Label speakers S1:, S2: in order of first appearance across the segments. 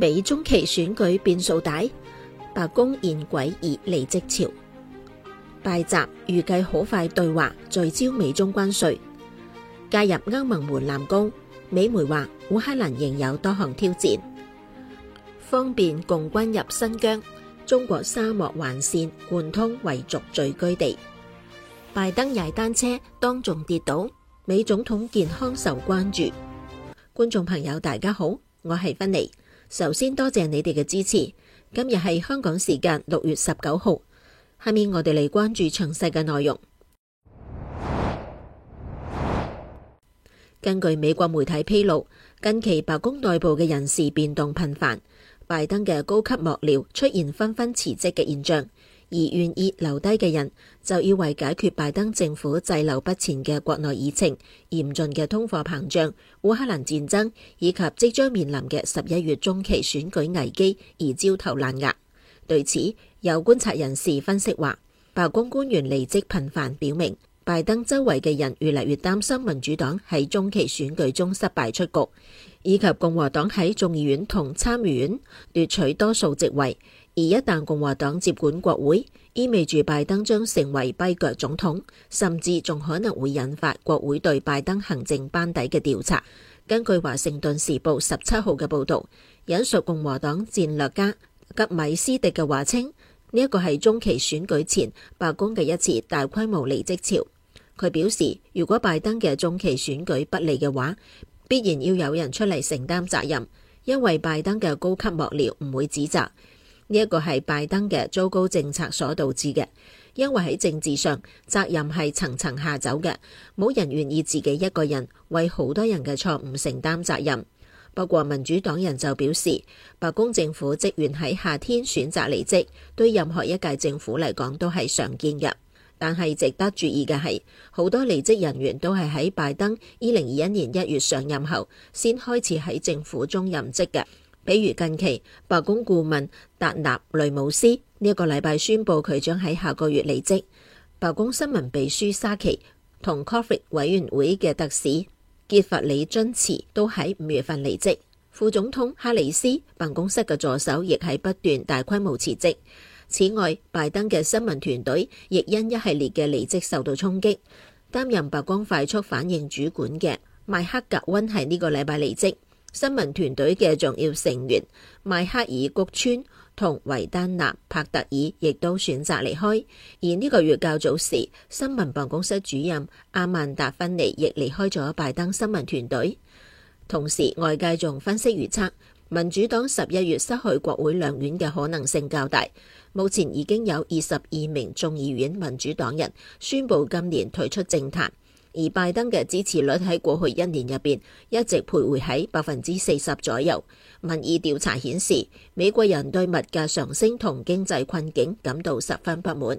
S1: 美中期選舉變數大，白宮現軌移離職潮。拜習預計好快對話聚焦美中關稅，介入歐盟門檻高。美媒話烏克蘭仍有多項挑戰，方便共軍入新疆。中國沙漠環線貫通維族聚居地。拜登踩單車當眾跌倒，美總統健康受關注。觀眾朋友大家好，我係芬妮。首先多謝你哋嘅支持。今日係香港時間6月19號，下面我哋嚟關注詳細嘅內容。根據美國媒體披露，近期白宮內部嘅人事變動頻繁，拜登嘅高級幕僚出現紛紛辭職嘅現象，而願意留低嘅人就要為解決拜登政府滯留不前嘅國內議程、嚴峻嘅通貨膨脹、烏克蘭戰爭以及即將面臨嘅11月中期選舉危機而焦頭爛額。對此，有觀察人士分析話，白宮官員離職頻繁表明，拜登周圍嘅人越嚟越擔心民主黨喺中期選舉中失敗出局，以及共和黨喺眾議院同參議院奪取多數席位。而一旦共和黨接管國會，意味住拜登將成為跛腳總統，甚至仲可能會引發國會對拜登行政班底嘅調查。根據華盛頓時報17號嘅報導，引述共和黨戰略家吉米斯迪嘅話稱，呢一個係中期選舉前白宮嘅一次大規模離職潮。佢表示，如果拜登嘅中期選舉不利嘅話，必然要有人出嚟承擔責任，因為拜登嘅高級幕僚唔會指責呢一個係拜登嘅糟糕政策所導致嘅，因為喺政治上責任係層層下走嘅，冇人願意自己一個人為好多人嘅錯誤承擔責任。不過民主黨人就表示，白宮政府職員喺夏天選擇離職，對任何一屆政府嚟講都係常見嘅。但係值得注意嘅係，好多離職人員都係喺拜登2021年1月上任後先開始喺政府中任職嘅。比如近期白宮顧問達納雷姆斯呢一個禮拜宣布佢將喺下個月離職。白宮新聞秘書沙奇同 Covid 委員會嘅特使傑弗里津茨都喺5月份離職。副總統哈里斯辦公室嘅助手亦喺不斷大規模辭職。此外，拜登嘅新聞團隊亦因一系列嘅離職受到衝擊。擔任白宮快速反應主管嘅邁克格溫係呢個禮拜離職。新聞團隊嘅重要成員邁克爾谷川同維丹納帕特爾亦都選擇離開。而呢個月較早時，新聞辦公室主任阿曼達芬尼亦離開咗拜登新聞團隊。同時，外界仲分析預測，民主黨11月失去國會兩院嘅可能性較大。目前已經有22名眾議院民主黨人宣布今年退出政壇，而拜登嘅支持率喺過去1年入邊一直徘徊喺40%左右。民意調查顯示，美國人對物價上升同經濟困境感到十分不滿。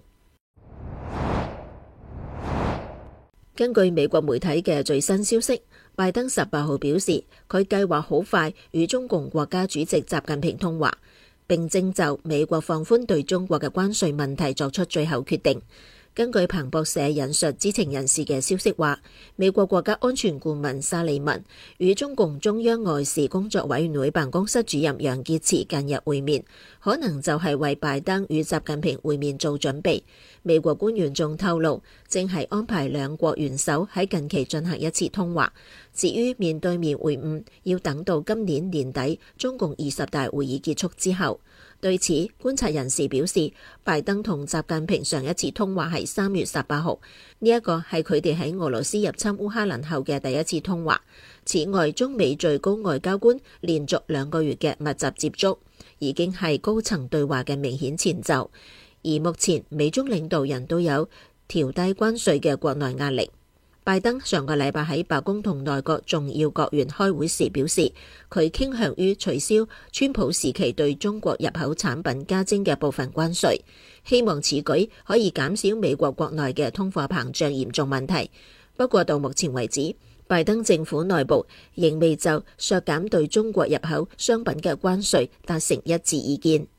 S1: 根據美國媒體嘅最新消息，拜登18號表示，佢計劃好快與中共國家主席習近平通話，並正就美國放寬對中國嘅關稅問題作出最後決定。根據彭博社引述知情人士嘅消息話，美國國家安全顧問沙利文與中共中央外事工作委員會辦公室主任楊潔篪近日會面，可能就係為拜登與習近平會面做準備。美國官員仲透露，正係安排兩國元首喺近期進行一次通話。至於面對面會晤，要等到今年年底中共20大會議結束之後。對此，觀察人士表示，拜登同習近平上一次通話係3月18號，呢一個係佢哋喺俄羅斯入侵烏克蘭後嘅第一次通話。此外，中美最高外交官連續2個月嘅密集接觸，已經係高層對話嘅明顯前奏。而目前美中領導人都有調低關稅嘅國內壓力。拜登上個禮拜喺白宮同內閣重要閣員開會時表示，佢傾向於取消川普時期對中國入口產品加徵嘅部分關稅，希望此舉可以減少美國國內嘅通貨膨脹嚴重問題。不過到目前為止，拜登政府內部仍未就削減對中國入口商品嘅關稅達成一致意見。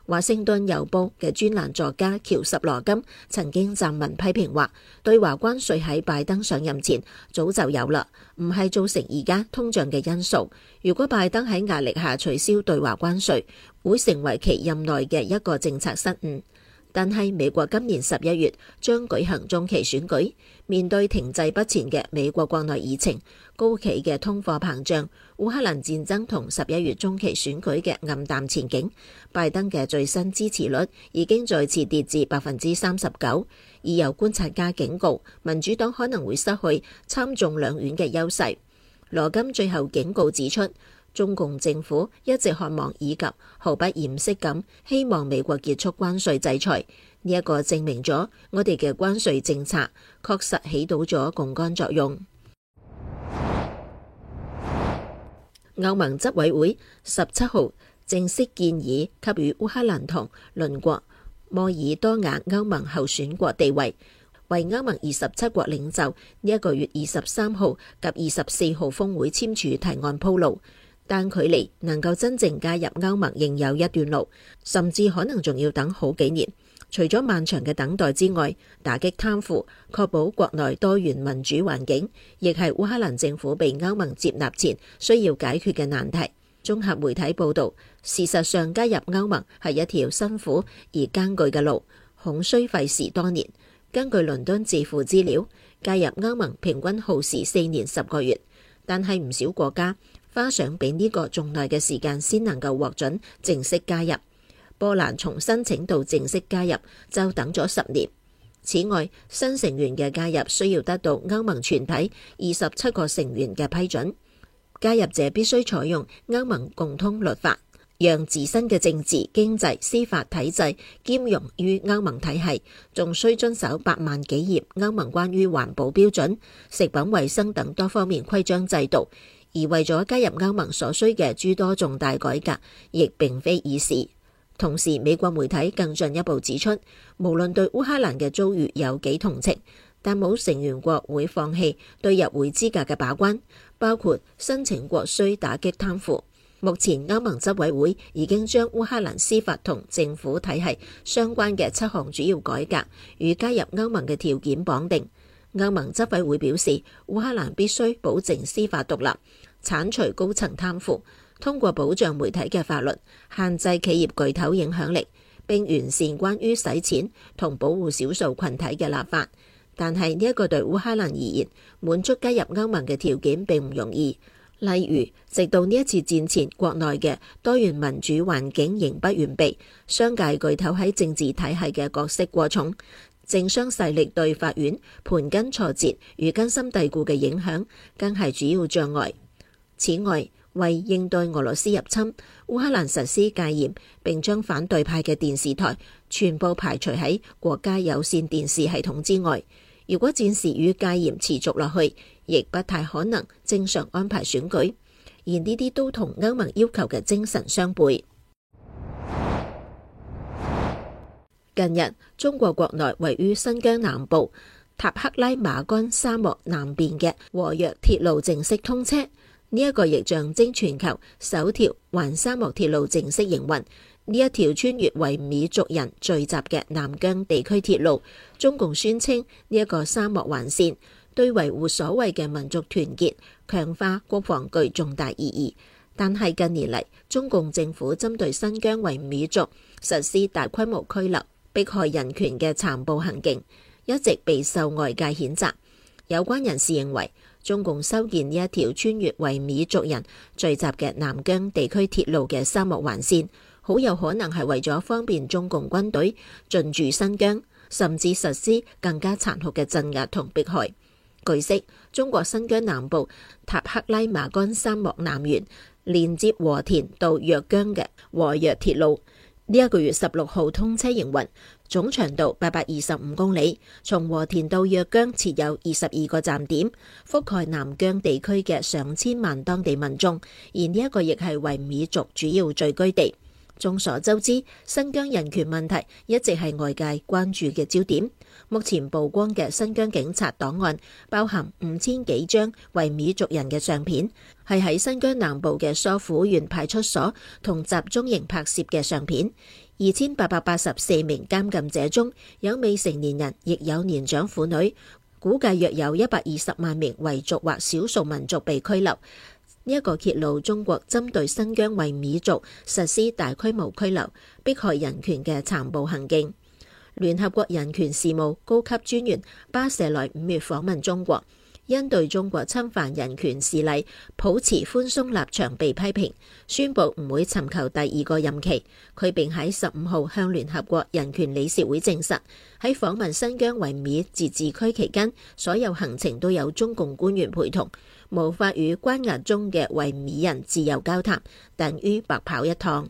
S1: 華盛頓郵報嘅專欄作家喬什羅金曾經撰文批評話，對華關稅喺拜登上任前早就有啦，唔係造成而家通脹嘅因素。如果拜登喺壓力下取消對華關稅，會成為其任內嘅一個政策失誤。但係美國今年11月將舉行中期選舉，面對停滯不前嘅美國國內議程、高企嘅通貨膨脹、烏克蘭戰爭同11月中期選舉嘅暗淡前景，拜登嘅最新支持率已經再次跌至39%，而有觀察家警告，民主黨可能會失去參眾兩院嘅優勢。羅金最後警告指出，中共政府一直渴望以及毫不掩飾咁希望美國結束關稅制裁，呢一個證明咗我哋嘅關稅政策確實起到咗槓桿作用。歐盟執委會17號正式建議給予烏克蘭同鄰國摩爾多瓦歐盟候選國地位，為歐盟27國領袖呢一個月23號及24號峰會簽署提案鋪路。但距離能夠真正加入歐盟仍有一段路，甚至可能仲要等好幾年。除咗漫長嘅等待之外，打擊貪腐、確保國內多元民主環境，亦係烏克蘭政府被歐盟接納前需要解決嘅難題。綜合媒體報導，事實上加入歐盟係一條辛苦而艱巨嘅路，恐需費時多年。根據倫敦智庫資料，加入歐盟平均耗時4年10個月，但係唔少國家花上比呢個仲耐嘅時間先能夠獲准正式加入。波蘭從申請到正式加入就等咗10年。此外，新成員嘅加入需要得到歐盟全體27個成員嘅批准。加入者必須採用歐盟共通律法，讓自身嘅政治、經濟、司法體制兼容於歐盟體系，仲需遵守8萬幾頁歐盟關於環保標準、食品衛生等多方面規章制度。而為咗加入歐盟所需嘅諸多重大改革，亦並非易事。同時，美國媒體更進一步指出，無論對烏克蘭嘅遭遇有幾同情，但冇成員國會放棄對入會資格嘅把關，包括申請國需打擊貪腐。目前歐盟執委會已經將烏克蘭司法同政府體系相關嘅7項主要改革與加入歐盟嘅條件綁定。歐盟執委會表示，烏克蘭必須保證司法獨立，剷除高層貪腐，通過保障媒體嘅法律，限制企業巨頭影響力，並完善關於洗錢同保護少數群體嘅立法。但係呢一個對烏克蘭而言，滿足加入歐盟嘅條件並唔容易。例如，直到呢一次戰前，國內嘅多元民主環境仍不完備，商界巨頭喺政治體系嘅角色過重。政商勢力對法院盤根錯節與根深蒂固嘅影響，更係主要障礙。此外，為應對俄羅斯入侵，烏克蘭實施戒嚴，並將反對派嘅電視台全部排除喺國家有線電視系統之外。如果戰事與戒嚴持續落去，亦不太可能正常安排選舉，而呢啲都同歐盟要求嘅精神相悖。近日，中國國內位於新疆南部塔克拉瑪干沙漠南邊嘅和約鐵路正式通車，呢一個亦象徵全球首條環沙漠鐵路正式營運。呢一條穿越維吾爾族人聚集嘅南疆地區鐵路，中共宣稱呢一個沙漠環線對維護所謂嘅民族團結、強化國防具重大意義。但係近年嚟，中共政府針對新疆維吾爾族實施大規模拘留、迫害人權嘅殘暴行徑，一直備受外界譴責。有關人士認為，中共修建呢一條穿越維吾爾族人聚集嘅南疆地區鐵路嘅沙漠環線，好有可能係為咗方便中共軍隊進駐新疆，甚至實施更加殘酷嘅鎮壓同迫害。據悉，中國新疆南部塔克拉瑪干沙漠南緣連接和田到若江嘅和約鐵路，呢一個月16號通車營運，總長度825公里，從和田到若江設有22個站點，覆蓋南疆地區嘅上千萬當地民眾，而呢一個亦係維吾爾族主要聚居地。眾所周知，新疆人權問題一直係外界關注嘅焦點。目前曝光嘅新疆警察檔案包含5000幾張維吾爾族人嘅相片，係喺新疆南部嘅疏附縣派出所同集中營拍攝嘅相片。 2884名監禁者中有未成年人，亦有年長婦女，估計約有120萬名維族或少數民族被拘留。呢一個揭露中國針對新疆維吾爾族實施大規模拘留、迫害人權嘅殘暴行徑。聯合國人權事務高級專員巴舍萊5月訪問中國，因對中國侵犯人權事例抱持寬鬆立場被批評，宣布唔會尋求第二個任期。佢並喺15號向聯合國人權理事會證實，喺訪問新疆維吾爾自治區期間，所有行程都有中共官員陪同，無法與關押中嘅維吾爾人自由交談，等於白跑一趟。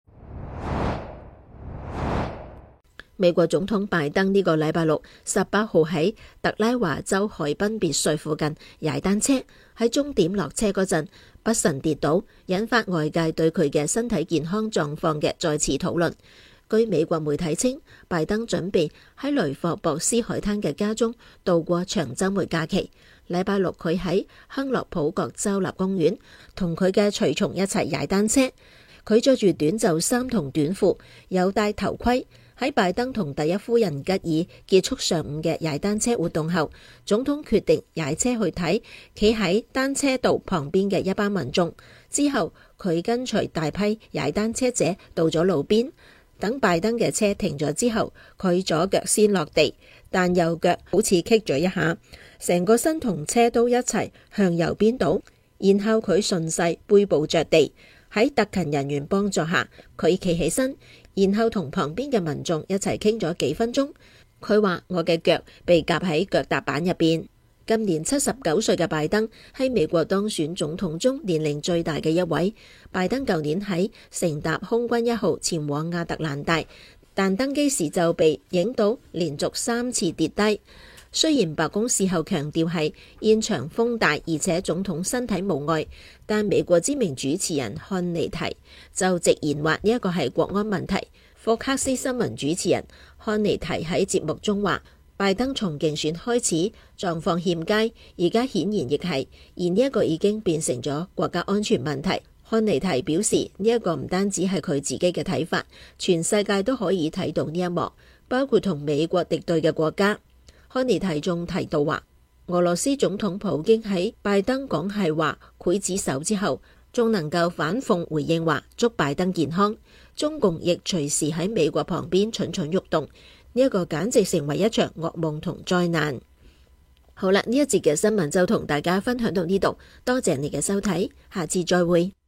S1: 美國總統拜登呢個禮拜六18號喺特拉華州海濱別墅附近踩單車，喺終點落車嗰陣不慎跌倒，引發外界對佢嘅身體健康狀況嘅再次討論。據美國媒體稱，拜登準備喺雷霍博斯海灘嘅家中度過長週末假期。禮拜六佢喺亨洛普角州立公園同佢嘅隨從一齊踩單車，佢着住短袖衫同短褲，有戴頭盔。喺拜登同第一夫人吉爾結束上午嘅踩單車活動後，總統決定踩車去睇企喺單車道旁邊嘅一班民眾。之後佢跟隨大批踩單車者到咗路邊，等拜登嘅車停咗之後，佢左腳先落地，但右腳好似棘咗一下，成個身同車都一齊向右邊倒，然後佢順勢背部着地。喺特勤人員幫助下，佢企起身，然後同旁邊嘅民眾一齊傾咗幾分鐘。佢話：我嘅腳被夾喺腳踏板入邊。今年79歲嘅拜登係美國當選總統中年齡最大嘅一位。拜登舊年喺乘搭空軍1號前往亞特蘭大，但登機時就被影到連續3次跌低。雖然白宮事後強調係現場風大，而且總統身體無礙，但美國知名主持人漢尼提就直言話呢一個係國安問題。福克斯新聞主持人漢尼提喺節目中話，拜登從競選開始狀況欠佳，而家顯然亦係，而呢一個已經變成咗國家安全問題。漢尼提表示，呢一個唔單止係佢自己嘅睇法，全世界都可以睇到呢一幕，包括同美國敵對嘅國家。漢尼提仲提到話，俄羅斯總統普京喺拜登講係話劊子手之後，仲能夠反諷回應話祝拜登健康。中共亦隨時喺美國旁邊蠢蠢欲動，呢一個簡直成為一場噩夢同災難。好啦，呢一節嘅新聞就同大家分享到呢度，多謝你嘅收睇，下次再會。